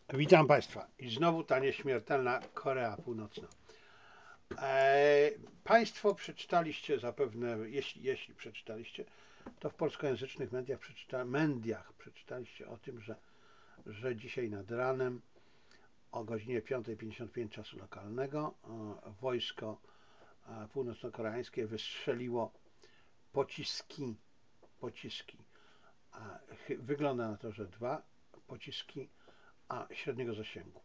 Witam Państwa. I znowu ta nieśmiertelna Korea Północna. Państwo przeczytaliście zapewne, jeśli przeczytaliście, to w polskojęzycznych mediach przeczytaliście o tym, że dzisiaj nad ranem o godzinie 5:55 czasu lokalnego wojsko północno-koreańskie wystrzeliło pociski. Wygląda na to, że dwa pociski średniego zasięgu.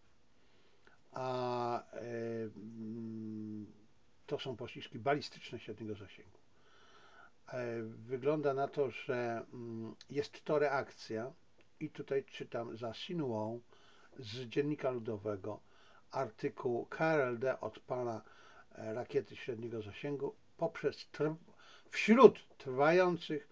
To są pociski balistyczne średniego zasięgu. Wygląda na to, że jest to reakcja i tutaj czytam za Xinhua z Dziennika Ludowego artykuł KRLD odpala rakiety średniego zasięgu wśród trwających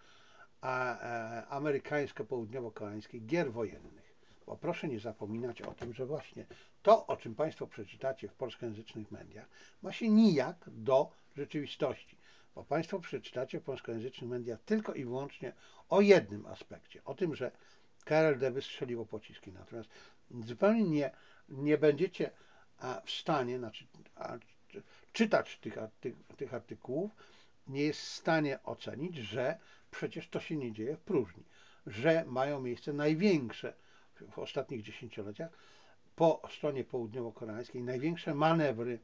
amerykańsko-południowo-koreańskich gier wojennych. Bo proszę nie zapominać o tym, że właśnie to, o czym Państwo przeczytacie w polskojęzycznych mediach, ma się nijak do rzeczywistości. Bo Państwo przeczytacie w polskojęzycznych mediach tylko i wyłącznie o jednym aspekcie, o tym, że KRLD wystrzeliło pociski. Natomiast zupełnie nie będziecie w stanie czytać tych artykułów, nie jest w stanie ocenić, że przecież to się nie dzieje w próżni, że mają miejsce największe w ostatnich dziesięcioleciach po stronie południowo-koreańskiej największe manewry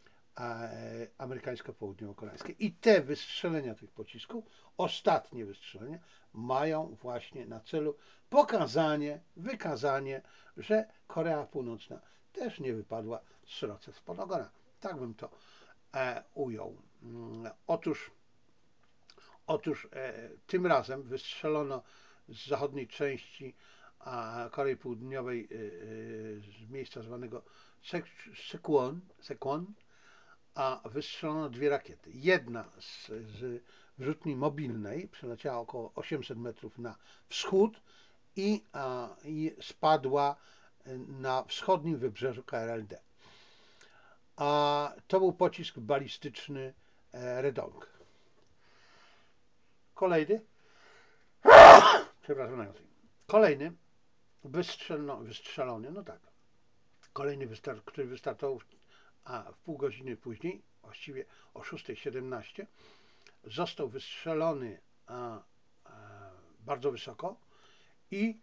amerykańsko-południowo-koreańskie. I te wystrzelenia tych pocisków, ostatnie wystrzelenia, mają właśnie na celu wykazanie, że Korea Północna też nie wypadła sroce spod ogona. Tak bym to ujął. Otóż tym razem wystrzelono z zachodniej części Korei Południowej z miejsca zwanego Sekwon, a wystrzelono dwie rakiety. Jedna z wyrzutni mobilnej przeleciała około 800 metrów na wschód i spadła na wschodnim wybrzeżu KRLD. A to był pocisk balistyczny Redong. Kolejny wystrzelony, no tak, który wystartował w pół godziny później, właściwie o 6:17, został wystrzelony bardzo wysoko i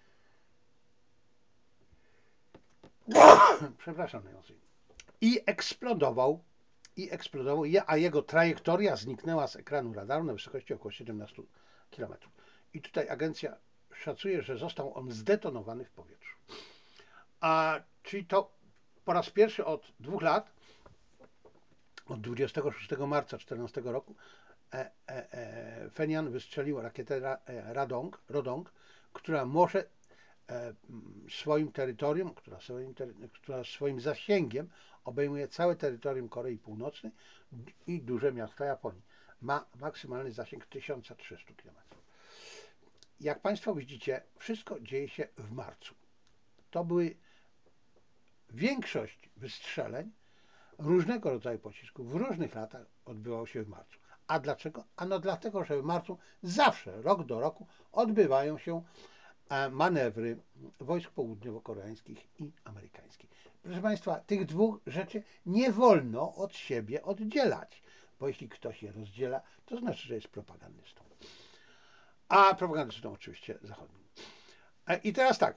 eksplodował, a jego trajektoria zniknęła z ekranu radaru na wysokości około 17 km. I tutaj agencja szacuje, że został on zdetonowany w powietrzu. Czyli to po raz pierwszy od 2 lat, od 26 marca 2014 roku, Phenian wystrzelił rakietę Rodong, która może swoim terytorium, która swoim zasięgiem obejmuje całe terytorium Korei Północnej i duże miasta Japonii. Ma maksymalny zasięg 1300 km. Jak Państwo widzicie, wszystko dzieje się w marcu. To były większość wystrzeleń różnego rodzaju pocisków w różnych latach odbywało się w marcu. A dlaczego? Ano dlatego, że w marcu zawsze, rok do roku, odbywają się manewry wojsk południowo-koreańskich i amerykańskich. Proszę Państwa, tych dwóch rzeczy nie wolno od siebie oddzielać, bo jeśli ktoś je rozdziela, to znaczy, że jest propagandystą. A propagandystą oczywiście zachodnim. I teraz tak,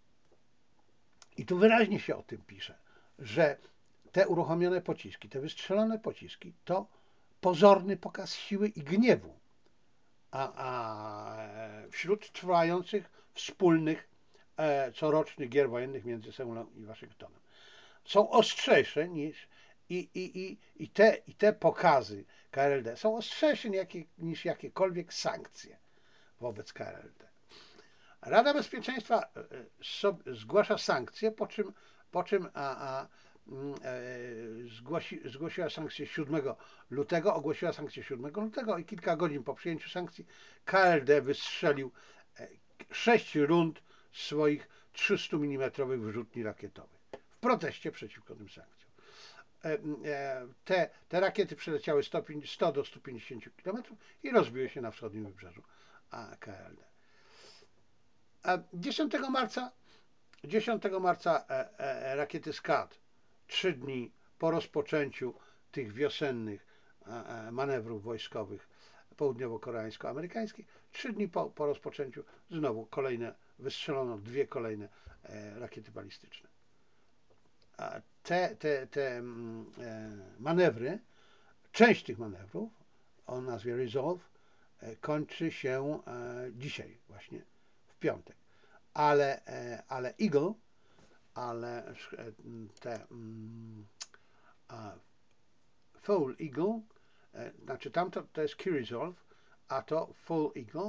i tu wyraźnie się o tym pisze, że te uruchomione pociski, te wystrzelone pociski to pozorny pokaz siły i gniewu wśród trwających wspólnych corocznych gier wojennych między Seulem i Waszyngtonem. Są ostrzejsze i te pokazy KRLD są ostrzejsze niż jakiekolwiek sankcje wobec KRLD. Rada Bezpieczeństwa zgłasza sankcje, po czym zgłosiła sankcje 7 lutego, ogłosiła sankcje 7 lutego i kilka godzin po przyjęciu sankcji KRLD wystrzelił 6 rund swoich 300 mm wyrzutni rakietowych w proteście przeciwko tym sankcjom. Te rakiety przeleciały 100 do 150 km i rozbiły się na wschodnim wybrzeżu KRLD. 10 marca 10 marca rakiety Scud, 3 dni po rozpoczęciu tych wiosennych manewrów wojskowych południowo-koreańsko-amerykańskich, 3 dni po rozpoczęciu znowu wystrzelono 2 kolejne rakiety balistyczne. Te manewry, część tych manewrów o nazwie Resolve kończy się dzisiaj właśnie, w piątek. Ale Eagle, Full Eagle, znaczy tamto to jest Key Resolve, a to Full Eagle,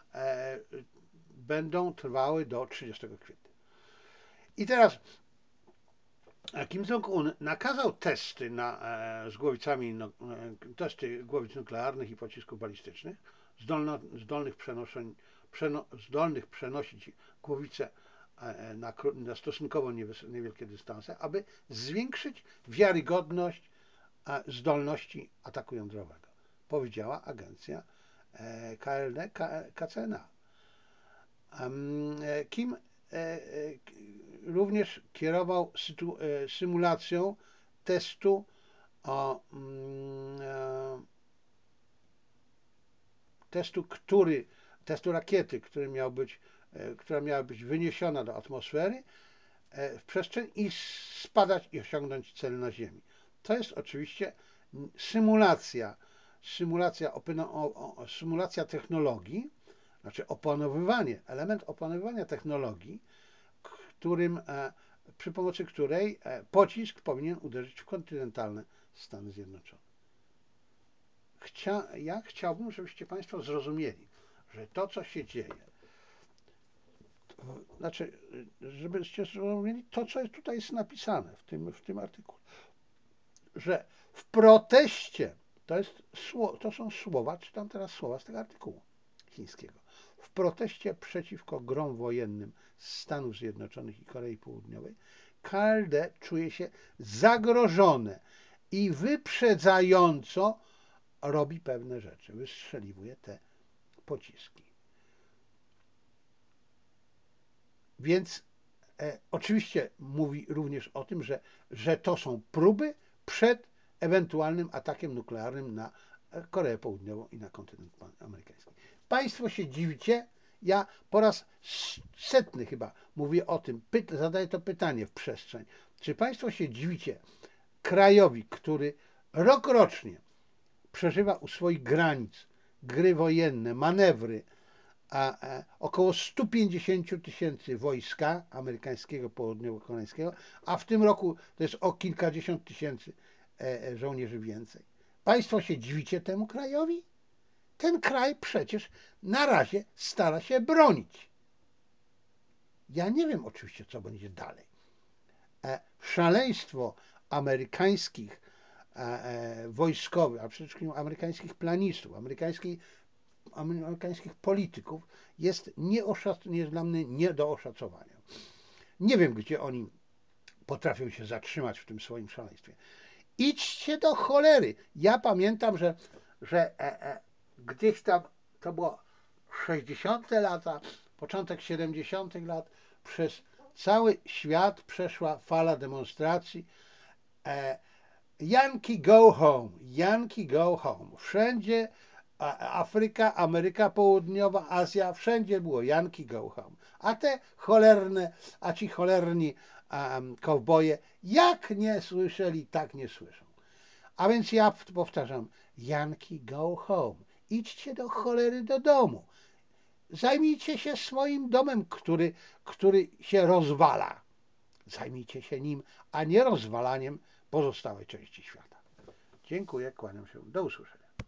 będą trwały do 30 kwietnia. I teraz Kim Jong-un nakazał testy z głowicami, testy głowic nuklearnych i pocisków balistycznych, zdolnych przenosić głowice na stosunkowo niewielkie dystanse, aby zwiększyć wiarygodność zdolności ataku jądrowego, powiedziała agencja KLD KCNA. Kim również kierował symulacją testu testu rakiety, która miała być wyniesiona do atmosfery w przestrzeń i spadać i osiągnąć cel na Ziemi. To jest oczywiście symulacja technologii, znaczy element opanowywania technologii, przy pomocy której pocisk powinien uderzyć w kontynentalne Stany Zjednoczone. Ja chciałbym, żebyście Państwo zrozumieli, że to, co się dzieje, znaczy, żebyście zrozumieli to, co tutaj jest napisane w tym artykule, że w proteście, to są słowa, czytam teraz słowa z tego artykułu chińskiego, w proteście przeciwko grom wojennym Stanów Zjednoczonych i Korei Południowej, KLD czuje się zagrożone i wyprzedzająco robi pewne rzeczy, wystrzeliwuje te pociski. Więc oczywiście mówi również o tym, że to są próby przed ewentualnym atakiem nuklearnym na Koreę Południową i na kontynent amerykański. Państwo się dziwicie, ja po raz 100 chyba mówię o tym, zadaję to pytanie w przestrzeń. Czy Państwo się dziwicie krajowi, który rokrocznie przeżywa u swoich granic gry wojenne, manewry, około 150 000 wojska amerykańskiego, południowo-koreańskiego, a w tym roku to jest o kilkadziesiąt tysięcy żołnierzy więcej. Państwo się dziwicie temu krajowi? Ten kraj przecież na razie stara się bronić. Ja nie wiem oczywiście, co będzie dalej. Szaleństwo amerykańskich wojskowych, a przede wszystkim amerykańskich planistów, amerykańskich polityków jest dla mnie nie do oszacowania. Nie wiem, gdzie oni potrafią się zatrzymać w tym swoim szaleństwie. Idźcie do cholery. Ja pamiętam, że gdzieś tam to było 60. lata, początek 70. lat, przez cały świat przeszła fala demonstracji. Yankee go home, Yankee go home. Wszędzie Afryka, Ameryka Południowa, Azja, wszędzie było Yankee go home. A ci cholerni kowboje, jak nie słyszeli, tak nie słyszą. A więc ja powtarzam, Yankee go home. Idźcie do cholery do domu. Zajmijcie się swoim domem, który się rozwala. Zajmijcie się nim, a nie rozwalaniem pozostałej części świata. Dziękuję, kłaniam się. Do usłyszenia.